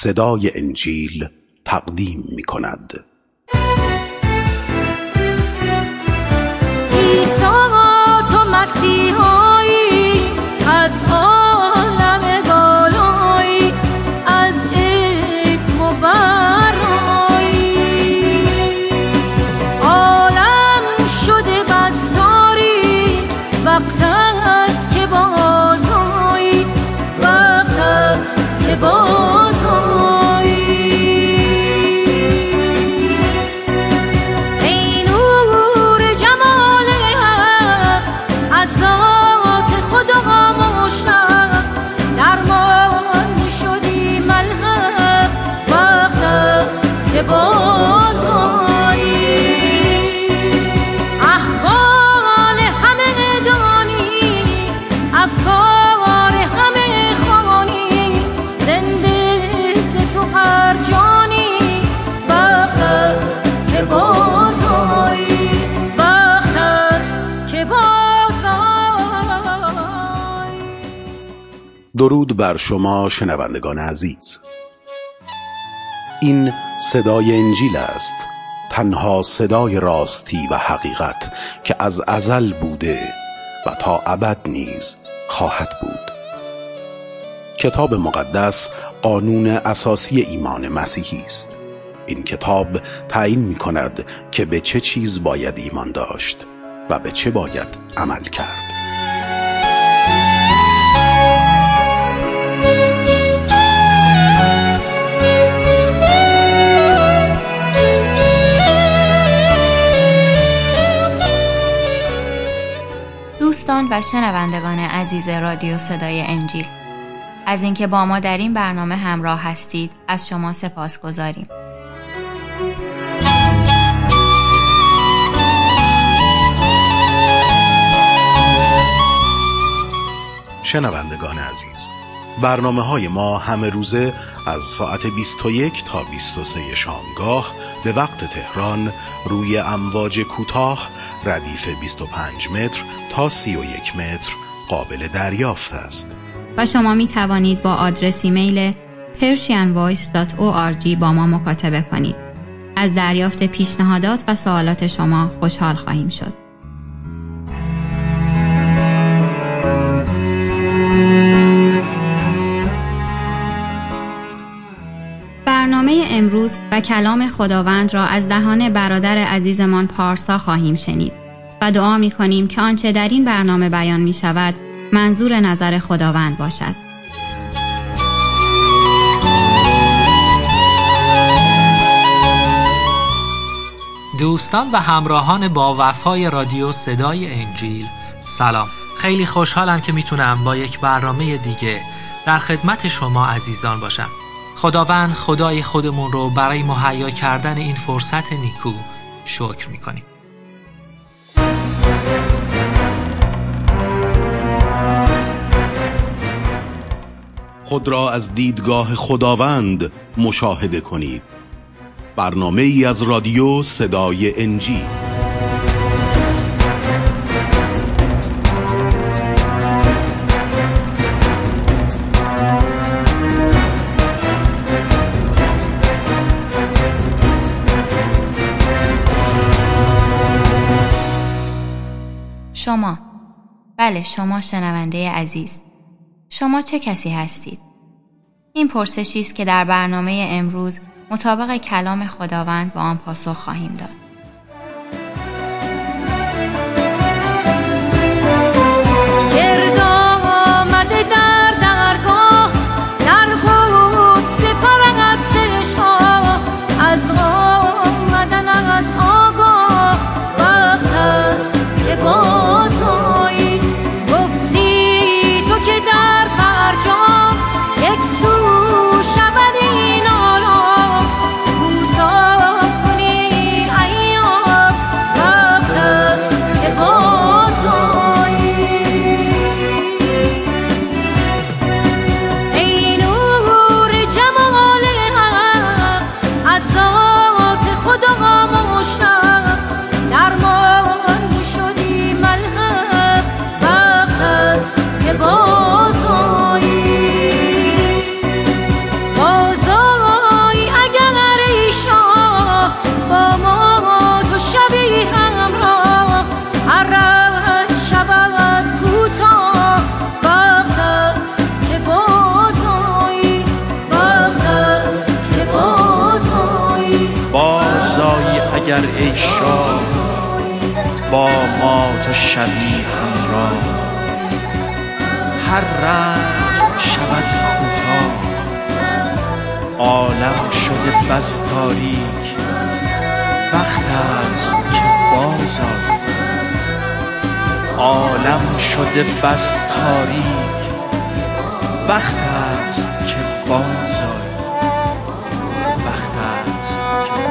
صدای انجیل تقدیم می کند. عیسی تو مسیحایی از عالم بالایی، از عیب مبرایی، عالم شده بستاری، وقت است که بازایی، وقت است که بازایی. ای نور جمال حق از ذات خدا مشتاق، درمان شدی ملحق، وقت است که بازایی. احوال همه دانی، افکار همه خوانی، زنده ز تو هر جانی، وقت است که بازایی، وقت است که بازایی. درود بر شما شنوندگان عزیز. این صدای انجیل است، تنها صدای راستی و حقیقت که از ازل بوده و تا ابد نیز خواهد بود. کتاب مقدس قانون اساسی ایمان مسیحی است. این کتاب تعیین می کند که به چه چیز باید ایمان داشت و به چه باید عمل کرد. دوستان و شنوندگان عزیز رادیو صدای انجیل، از اینکه با ما در این برنامه همراه هستید از شما سپاسگزاریم. شنوندگان عزیز، برنامه‌های ما همه روزه از ساعت 21 تا 23 شامگاه به وقت تهران روی امواج کوتاه ردیف 25 متر تا 31 متر قابل دریافت است. و شما می توانید با آدرس ایمیل persianvoice.org با ما مکاتبه کنید. از دریافت پیشنهادات و سوالات شما خوشحال خواهیم شد. برنامه امروز و کلام خداوند را از دهان برادر عزیزمان پارسا خواهیم شنید و دعا می کنیم که آنچه در این برنامه بیان می شود منظور نظر خداوند باشد. دوستان و همراهان با وفای رادیو صدای انجیل، سلام. خیلی خوشحالم که میتونم با یک برنامه دیگه در خدمت شما عزیزان باشم. خداوند خدای خودمون رو برای مهیا کردن این فرصت نیکو شکر میکنیم. خود را از دیدگاه خداوند مشاهده کنید. برنامه ای از رادیو صدای انجیل. شما، بله شما شنونده عزیز، شما چه کسی هستید؟ این پرسشی است که در برنامه امروز مطابق کلام خداوند با آن پاسخ خواهیم داد. گرد آمده در درگاه، در قدس پرستش ها، از آمدن از آگاه، وقت است که بازایی. گفتی تو که در فرجام یک سو شود این عالم، کوتاه کنی ای نگر ای شاه، با ما تو شبی همراه. هر رنج شود کوتاه، عالم شده بس تاریک. وقت است که باز آی، عالم شده بس تاریک. وقت است که باز آی، وقت است که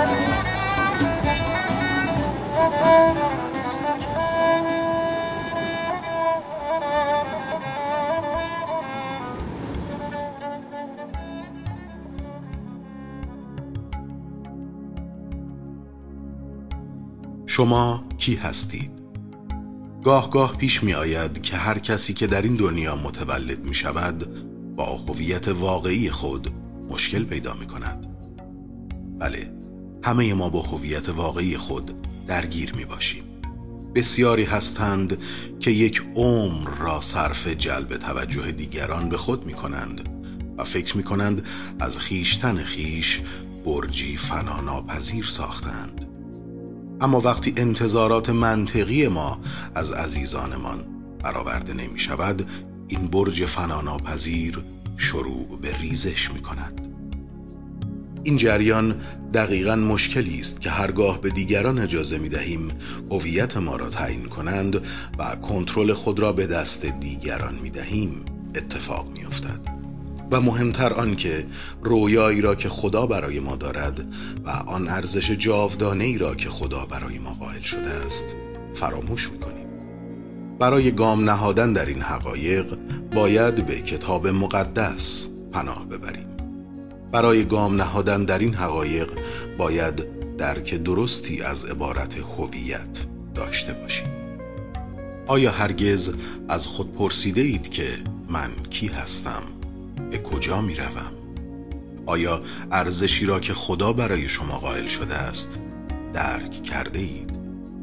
شما کی هستید؟ گاه گاه پیش می آید که هر کسی که در این دنیا متولد می شود با هویت واقعی خود مشکل پیدا می کند. بله، همه ما با هویت واقعی خود درگیر می باشیم. بسیاری هستند که یک عمر را صرف جلب توجه دیگران به خود می کنند و فکر می کنند از خویشتن خویش برجی فناناپذیر ساختند. اما وقتی انتظارات منطقی ما از عزیزانمان برآورده نمی شود، این برج فناناپذیر شروع به ریزش می کند. این جریان دقیقاً مشکلی است که هرگاه به دیگران اجازه می دهیم هویت ما را تعیین کنند و کنترل خود را به دست دیگران می دهیم اتفاق می افتد. و مهمتر آن که رویایی را که خدا برای ما دارد و آن ارزش جاودانه‌ای را که خدا برای ما قائل شده است فراموش می‌کنیم. برای گام نهادن در این حقایق باید به کتاب مقدس پناه ببریم. برای گام نهادن در این حقایق باید درک درستی از عبارت هویت داشته باشیم. آیا هرگز از خود پرسیده اید که من کی هستم؟ به کجا می روم؟ آیا ارزشی را که خدا برای شما قائل شده است درک کرده اید؟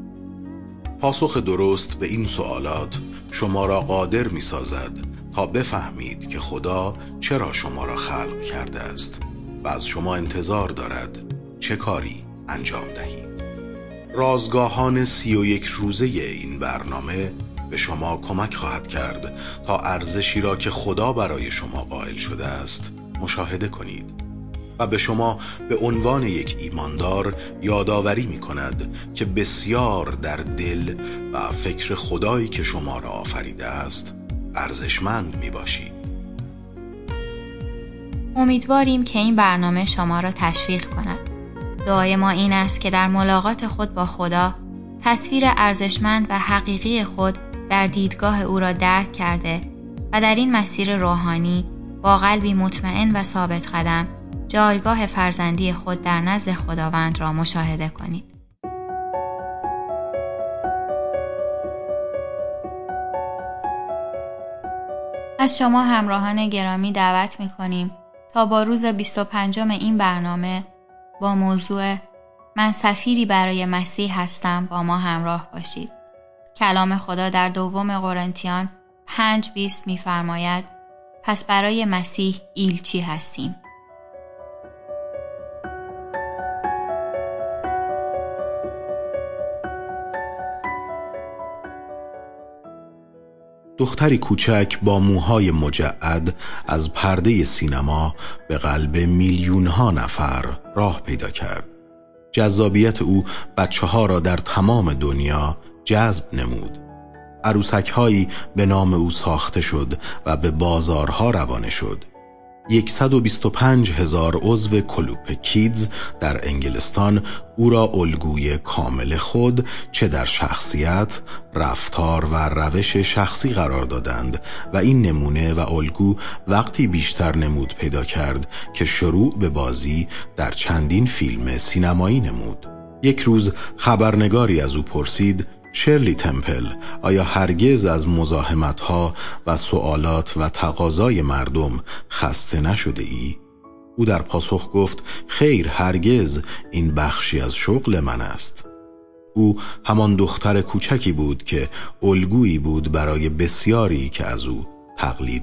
پاسخ درست به این سوالات شما را قادر می سازد تا بفهمید که خدا چرا شما را خلق کرده است و از شما انتظار دارد چه کاری انجام دهید. رازگاهان 31 روزه این برنامه به شما کمک خواهد کرد تا ارزشی را که خدا برای شما قائل شده است مشاهده کنید و به شما به عنوان یک ایماندار یادآوری می کند که بسیار در دل و فکر خدایی که شما را آفریده است ارزشمند می باشید. امیدواریم که این برنامه شما را تشویق کند. دعای ما این است که در ملاقات خود با خدا تصویر ارزشمند و حقیقی خود در دیدگاه او را درک کرده و در این مسیر روحانی با قلبی مطمئن و ثابت قدم جایگاه فرزندی خود در نزد خداوند را مشاهده کنید. از شما همراهان گرامی دعوت می‌کنیم تا با روز 25 این برنامه با موضوع من سفیری برای مسیح هستم با ما همراه باشید. کلام خدا در 2 قرنتیان 5:20 می‌فرماید پس برای مسیح ایلچی هستیم. دختری کوچک با موهای مجعد از پرده سینما به قلب میلیون‌ها نفر راه پیدا کرد. جذابیت او بچه‌ها را در تمام دنیا جذب نمود. عروسک‌هایی به نام او ساخته شد و به بازارها روانه شد. 125,000 عضو کلوپ کیدز در انگلستان او را الگوی کامل خود چه در شخصیت، رفتار و روش شخصی قرار دادند و این نمونه و الگو وقتی بیشتر نمود پیدا کرد که شروع به بازی در چندین فیلم سینمایی نمود. یک روز خبرنگاری از او پرسید شرلی تمپل، آیا هرگز از مزاحمت‌ها و سوالات و تقاضای مردم خسته نشده ای؟ او در پاسخ گفت خیر، هرگز، این بخشی از شغل من است. او همان دختر کوچکی بود که الگویی بود برای بسیاری که از او تقلید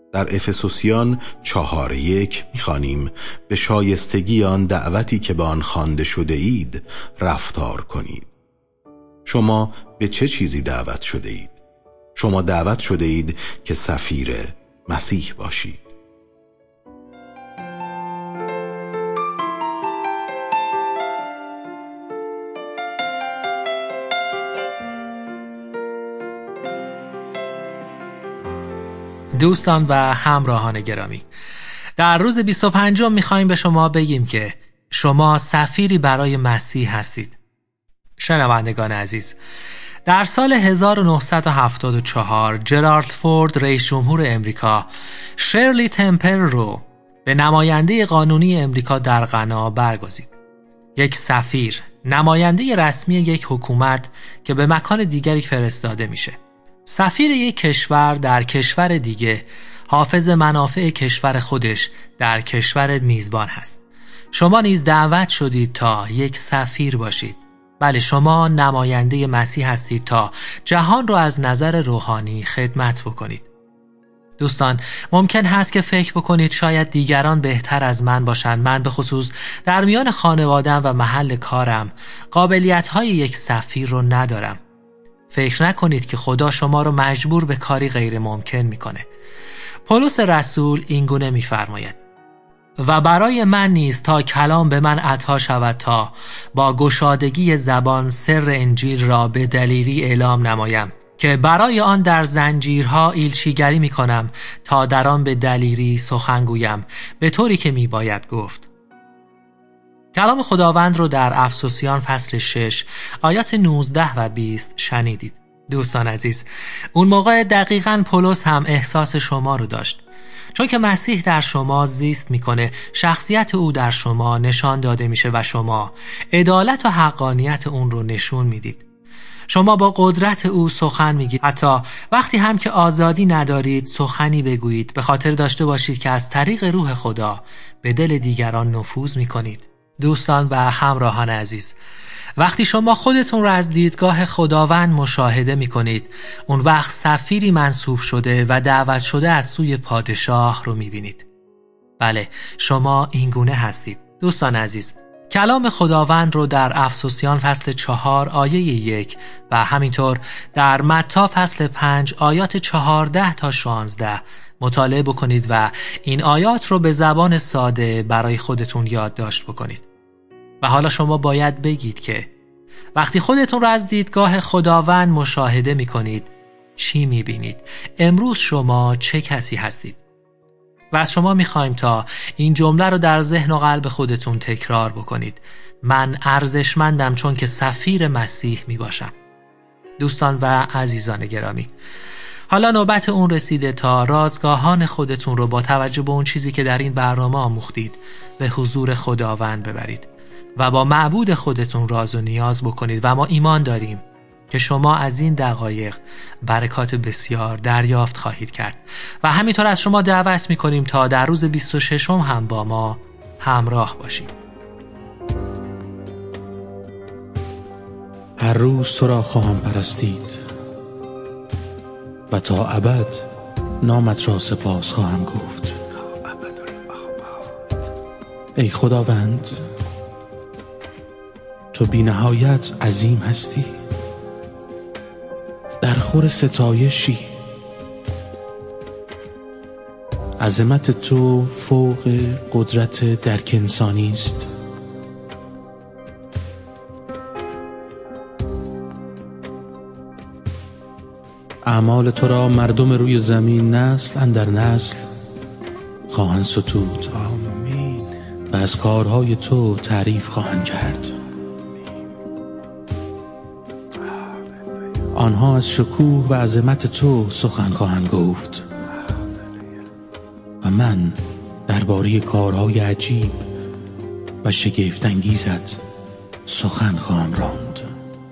در افسوسیان 4:1 می‌خوانیم به شایستگی آن دعوتی که به آن خوانده شده اید رفتار کنید. شما به چه چیزی دعوت شده اید؟ شما دعوت شده اید که سفیر مسیح باشید. دوستان و همراهان گرامی، در روز 25 میخوایم به شما بگیم که شما سفیری برای مسیح هستید. شنوندگان عزیز، در سال 1974 جرالد فورد رئیس جمهور امریکا شرلی تمپر رو به نماینده قانونی امریکا در غنا برگزید. یک سفیر، نماینده رسمی یک حکومت که به مکان دیگری فرستاده میشه. سفیر یک کشور در کشور دیگه حافظ منافع کشور خودش در کشور میزبان هست. شما نیز دعوت شدید تا یک سفیر باشید. بله، شما نماینده مسیح هستید تا جهان رو از نظر روحانی خدمت بکنید. دوستان، ممکن هست که فکر بکنید شاید دیگران بهتر از من باشند. من به خصوص در میان خانواده‌ام و محل کارم قابلیت‌های یک سفیر رو ندارم. فکر نکنید که خدا شما رو مجبور به کاری غیر ممکن میکنه. پولس رسول اینگونه میفرماید: و برای من نیست تا کلام به من عطا شود تا با گشادگی زبان سر انجیل را به دلیری اعلام نمایم، که برای آن در زنجیرها ایلچیگری میکنم تا در آن به دلیری سخن گویم، به طوری که میباید گفت. کلام خداوند رو در افسوسیان فصل 6 آیات 19 و 20 شنیدید. دوستان عزیز، اون موقع دقیقاً پولس هم احساس شما رو داشت. چون که مسیح در شما زیست میکنه، شخصیت او در شما نشان داده میشه و شما عدالت و حقانیت اون رو نشون میدید. شما با قدرت او سخن میگید. حتی وقتی هم که آزادی ندارید سخنی بگویید، به خاطر داشته باشید که از طریق روح خدا به دل دیگران نفوذ میکنید. دوستان و همراهان عزیز، وقتی شما خودتون را از دیدگاه خداوند مشاهده می کنید، اون وقت سفیری منصوب شده و دعوت شده از سوی پادشاه رو می بینید. بله، شما اینگونه هستید. دوستان عزیز، کلام خداوند رو در افسوسیان فصل 4 آیه 1 و همینطور در متی فصل 5 آیات 14 تا 16 مطالعه بکنید و این آیات رو به زبان ساده برای خودتون یادداشت بکنید. و حالا شما باید بگید که وقتی خودتون رو از دیدگاه خداوند مشاهده می کنید چی می بینید؟ امروز شما چه کسی هستید؟ و از شما می خوایم تا این جمله رو در ذهن و قلب خودتون تکرار بکنید: من ارزشمندم چون که سفیر مسیح می باشم. دوستان و عزیزان گرامی، حالا نوبت اون رسیده تا رازگاهان خودتون رو با توجه به اون چیزی که در این برنامه آموختید به حضور خداوند ببرید و با معبود خودتون راز و نیاز بکنید. و ما ایمان داریم که شما از این دقایق برکات بسیار دریافت خواهید کرد. و همینطور از شما دعوت میکنیم تا در روز 26 هم با ما همراه باشید. هر روز تو را خواهم پرستید و تا ابد نامت را سپاس خواهم گفت. ای خداوند، تو بی نهایت عظیم هستی، در خور ستایشی. عظمت تو فوق قدرت درک انسانی است. اعمال تو را مردم روی زمین نسل اندر نسل خواهند ستود. آمین. و از کارهای تو تعریف خواهند کرد. آنها از شکوه و عظمت تو سخن خواهند گفت و من درباره کارهای عجیب و شگفت انگیزت سخن خواهم راند.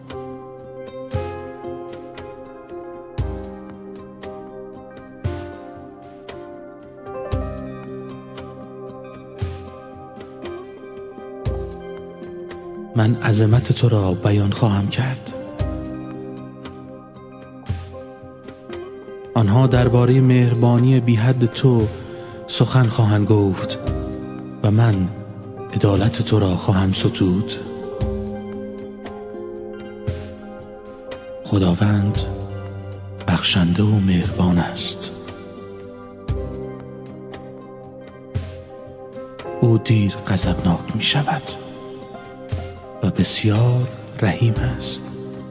من عظمت تو را بیان خواهم کرد. آنها درباره مهربانی بی حد تو سخن خواهند گفت و من عدالت تو را خواهم ستود. خداوند بخشنده و مهربان است. او دیر غضبناک می شود و بسیار رحیم است.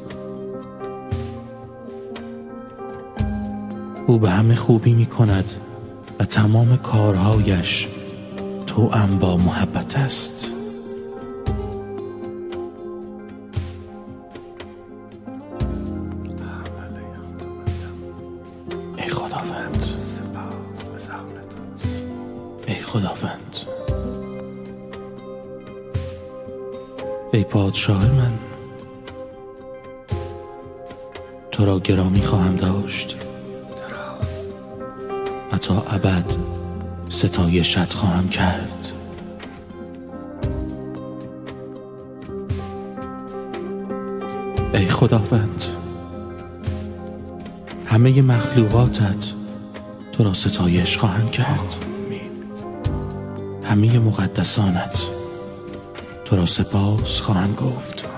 او به همه خوبی می کند و تمام کارهایش توأم با محبت است. ای خداوند، سپاس به زحمتت. ای خداوند، ای پادشاه من، تو را گرامی خواهم داشت و تا ابد ستایشت خواهم کرد. ای خداوند، همه مخلوقاتت تو را ستایش خواهند کرد. همه مقدسانت تو را سپاس خواهند گفت.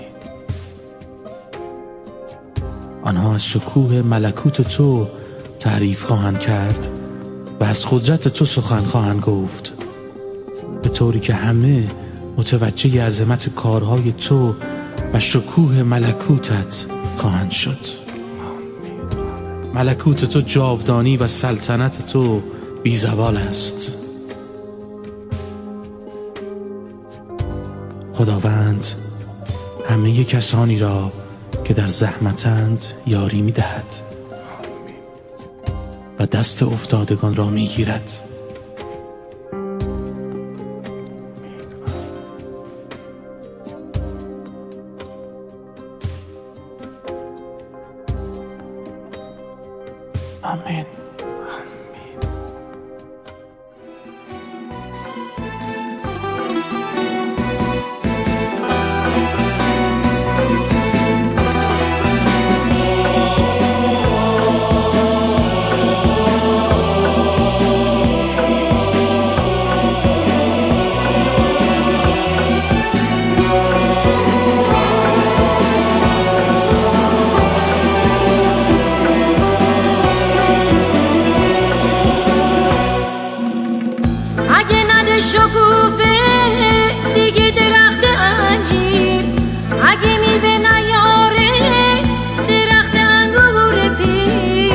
آنها از شکوه ملکوت تو تعریف خواهند کرد و از قدرت تو سخن خواهند گفت، به طوری که همه متوجه عظمت کارهای تو و شکوه ملکوتت خواهند شد. ملکوت تو جاودانی و سلطنت تو بی زوال است. خداوند همه کسانی را که در زحمتند یاری می دهد و دست افتادگان را می گیرد. آمین. شکوفه دیگه درخت انجیر، اگه میوه نیاره درخت انگور پیر،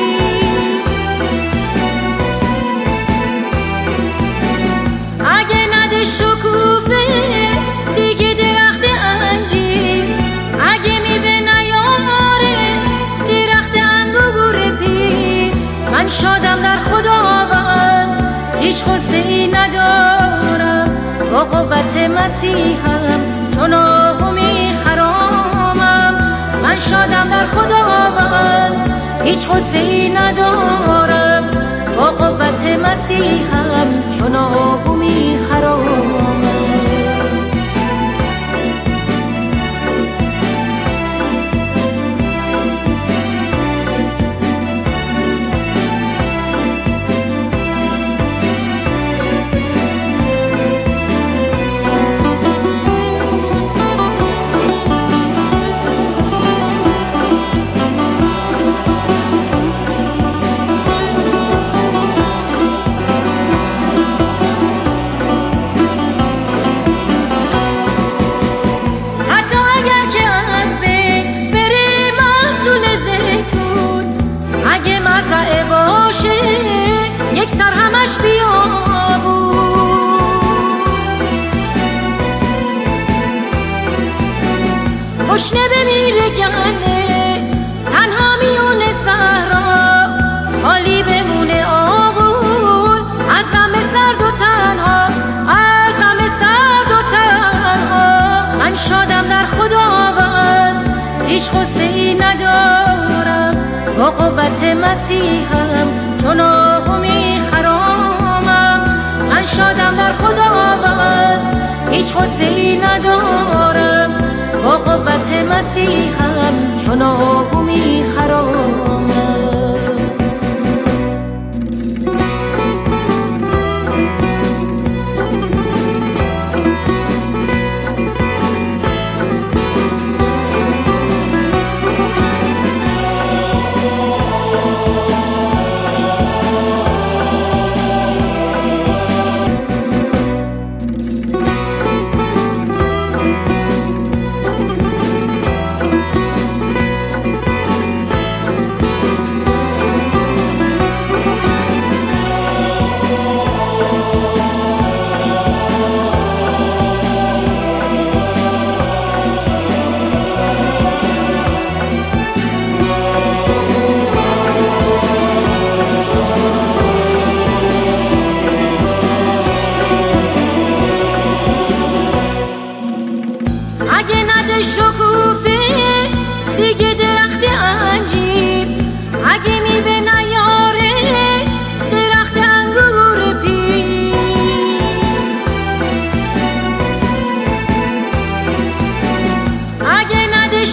اگه نده شکوفه دیگه درخت انجیر، اگه میوه نیاره درخت انگور پیر. من شادم در خداوند، هیچ غصه‌ای ندارم، با قوت مسیحم چون آهو میخرامم. من شادم در خداوند، هیچ غصه‌ای ندارم، با قوت مسیحم چون آهو میخرامم. مزرعه باشه یک سر همش بیابون، گشنه بمیره گله تنها میونه صحرا، حالی بمونه آبون از رم سرد و تنها، از رم سرد و تنها. من شادم در خداوند، هیچ غصه‌ای ندارم، با قوت مسیحم چون آهو میخرامم. من شادم در خداوند، هیچ غصه‌ای ندارم، با قوت مسیحم چون آهو میخرامم.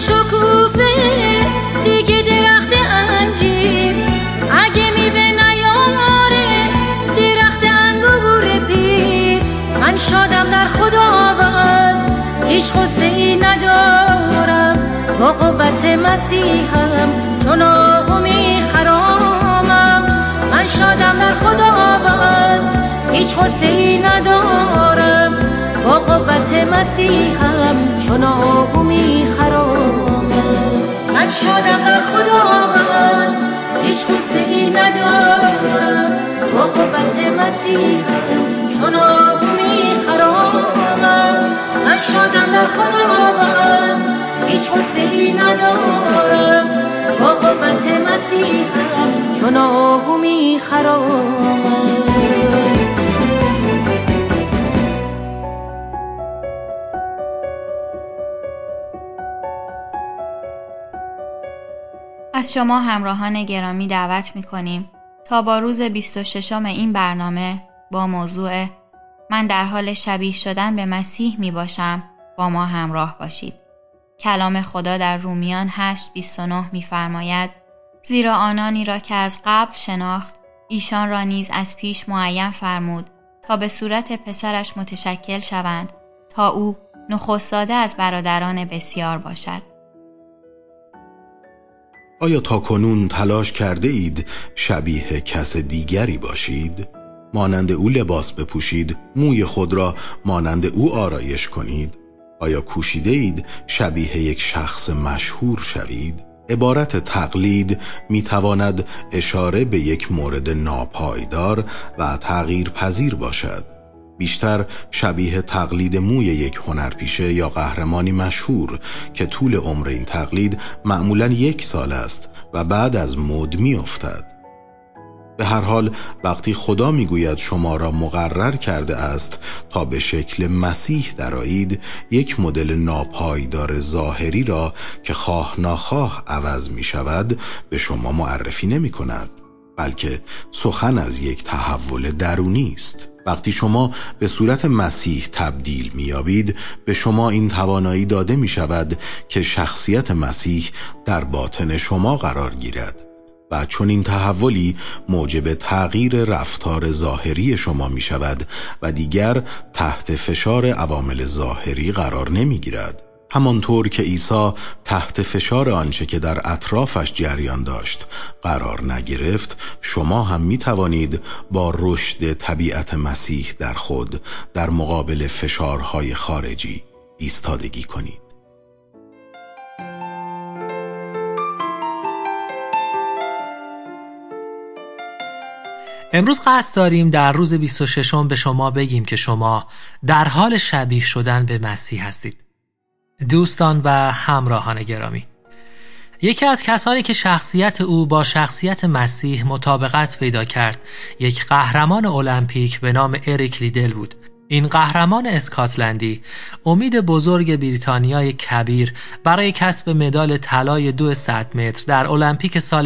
شکوفه دیگه درخت انجیر، اگه میوه نیاره درخت انگور پیر. من شادم در خداوند، هیچ غصه ای ندارم، با قوت مسیحم چون آهو میخرامم. من شادم در خداوند، هیچ غصه ای ندارم، با قوت مسیحم چون آهو میخرامم. من شادم در خداوند، هیچ غصه ای ندارم، با قوت مسیحم چون آهو میخرامم. من شادم در خداوند، هیچ غصه ای ندارم، با قوت مسیحم چون آهو میخرامم. از شما همراهان گرامی دعوت می‌کنیم تا با روز 26 این برنامه با موضوع من در حال شبیه شدن به مسیح میباشم با ما همراه باشید. کلام خدا در رومیان 8:29 می‌فرماید: زیرا آنانی را که از قبل شناخت ایشان را نیز از پیش معین فرمود تا به صورت پسرش متشکل شوند، تا او نخست‌زاده از برادران بسیار باشد. آیا تاکنون تلاش کرده اید شبیه کس دیگری باشید؟ مانند او لباس بپوشید، موی خود را مانند او آرایش کنید؟ آیا کوشیده اید شبیه یک شخص مشهور شوید؟ عبارت تقلید میتواند اشاره به یک مورد ناپایدار و تغییر پذیر باشد. بیشتر شبیه تقلید موی یک هنرپیشه یا قهرمانی مشهور که طول عمر این تقلید معمولاً 1 سال است و بعد از مد میافتد. به هر حال وقتی خدا میگوید شما را مقرر کرده است تا به شکل مسیح درآیید، یک مدل ناپایدار ظاهری را که خواه ناخواه عوض می شود به شما معرفی نمی کند، بلکه سخن از یک تحول درونی است. وقتی شما به صورت مسیح تبدیل می‌یابید، به شما این توانایی داده می شود که شخصیت مسیح در باطن شما قرار گیرد و چون این تحولی موجب تغییر رفتار ظاهری شما می شود و دیگر تحت فشار عوامل ظاهری قرار نمی گیرد. همانطور که عیسی تحت فشار آنچه که در اطرافش جریان داشت قرار نگرفت، شما هم می توانید با رشد طبیعت مسیح در خود در مقابل فشارهای خارجی ایستادگی کنید. امروز قصد داریم در روز 26 به شما بگیم که شما در حال شبیه شدن به مسیح هستید. دوستان و همراهان گرامی، یکی از کسانی که شخصیت او با شخصیت مسیح مطابقت پیدا کرد یک قهرمان المپیک به نام اریک لیدل بود. این قهرمان اسکاتلندی امید بزرگ بریتانیای کبیر برای کسب مدال طلای 200 متر در المپیک سال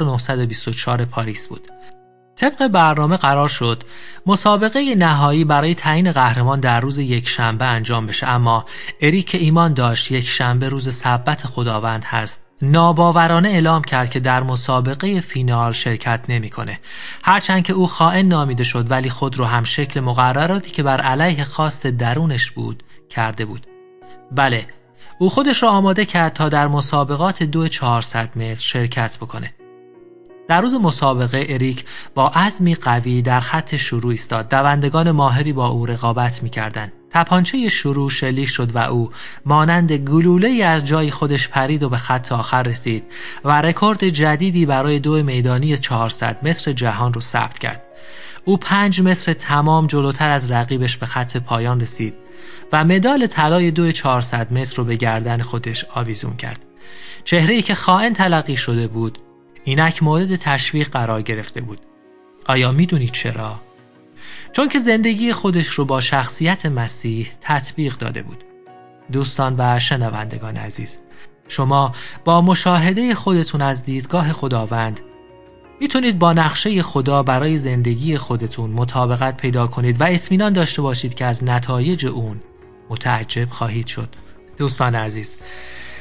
1924 پاریس بود. طبق برنامه قرار شد مسابقه نهایی برای تعیین قهرمان در روز یکشنبه انجام بشه، اما اریک که ایمان داشت یکشنبه روز سبت خداوند هست، ناباورانه اعلام کرد که در مسابقه فینال شرکت نمی‌کنه. هرچند که او خائن نامیده شد، ولی خود رو هم شکل مقرراتی که بر علیه خواست درونش بود کرده بود. بله، او خودش را آماده کرد تا در مسابقات 2400 متر شرکت بکنه. در روز مسابقه اریک با عزمی قوی در خط شروع ایستاد. دوندگان ماهری با او رقابت می‌کردند. تپانچه شروع شلیک شد و او مانند گلوله‌ای از جای خودش پرید و به خط آخر رسید و رکورد جدیدی برای 2 میدانی 400 متر جهان رو ثبت کرد. او 5 متر تمام جلوتر از رقیبش به خط پایان رسید و مدال طلای 400 متر رو به گردن خودش آویزون کرد. چهره‌ای که خائن تلقی شده بود اینک مورد تشویق قرار گرفته بود. آیا میدونید چرا؟ چون که زندگی خودش رو با شخصیت مسیح تطبیق داده بود. دوستان و شنوندگان عزیز، شما با مشاهده خودتون از دیدگاه خداوند میتونید با نقشه خدا برای زندگی خودتون مطابقت پیدا کنید و اطمینان داشته باشید که از نتایج اون متعجب خواهید شد. دوستان عزیز،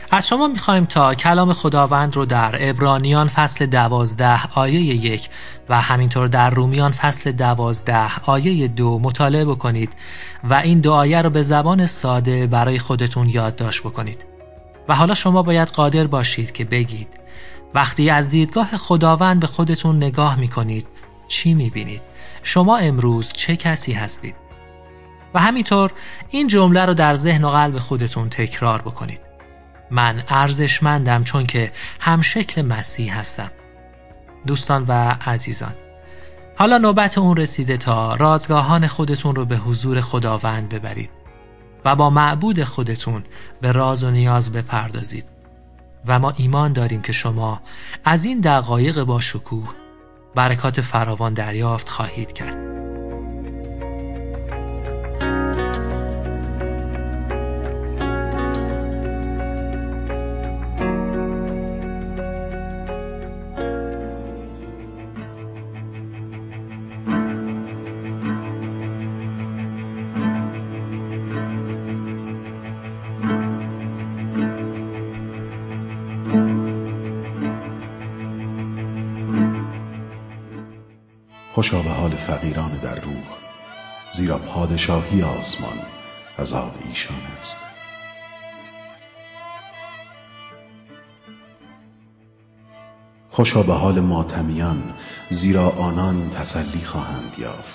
از شما میخوایم تا کلام خداوند رو در عبرانیان فصل 12 آیه 1 و همینطور در رومیان فصل 12 آیه 2 مطالعه بکنید و این دو آیه رو به زبان ساده برای خودتون یادداشت بکنید. و حالا شما باید قادر باشید که بگید وقتی از دیدگاه خداوند به خودتون نگاه میکنید چی میبینید؟ شما امروز چه کسی هستید؟ و همینطور این جمله رو در ذهن و قلب خودتون تکرار بکنید. من ارزشمندم چون که همشکل مسیح هستم. دوستان و عزیزان، حالا نوبت اون رسیده تا رازگاهان خودتون رو به حضور خداوند ببرید و با معبود خودتون به راز و نیاز بپردازید و ما ایمان داریم که شما از این دقایق با شکوه برکات فراوان دریافت خواهید کرد. خوشا به حال فقیران در روح، زیرا پادشاهی آسمان از آن ایشان است. خوشا به حال ماتمیان، زیرا آنان تسلی خواهند یافت.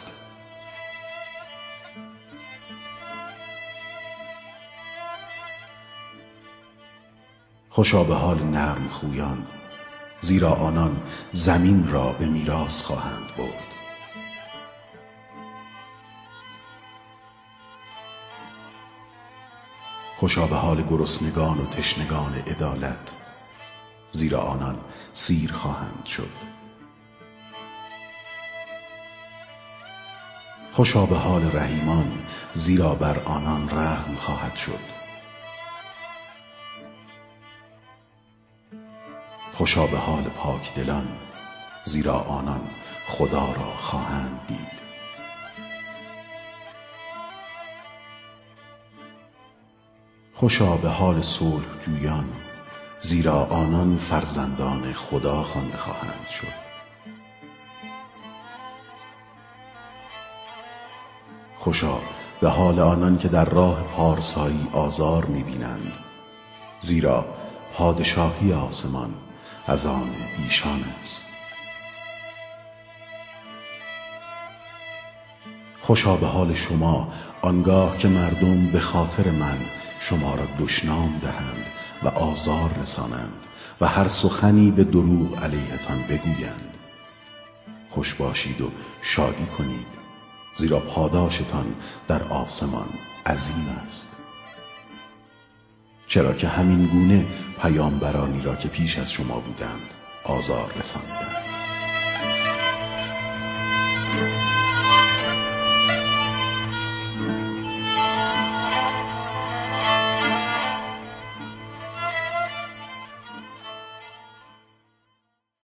خوشا به حال نرم خویان، زیرا آنان زمین را به میراث خواهند برد. خوشا به حال گرسنگان و تشنگان عدالت، زیرا آنان سیر خواهند شد. خوشا به حال رحیمان، زیرا بر آنان رحم خواهد شد. خوشا به حال پاکدلان، زیرا آنان خدا را خواهند دید. خوشا به حال صلح جویان، زیرا آنان فرزندان خدا خوانده خواهند شد. خوشا به حال آنان که در راه پارسایی آزار می‌بینند، زیرا پادشاهی آسمان از آن ایشان است. خوشا به حال شما آنگاه که مردم به خاطر من شما را دشنام دهند و آزار رسانند و هر سخنی به دروغ علیهتان بگویند. خوش باشید و شادی کنید، زیرا پاداشتان در آسمان عظیم است. چرا که همین گونه پیامبرانی را که پیش از شما بودند آزار رساندند.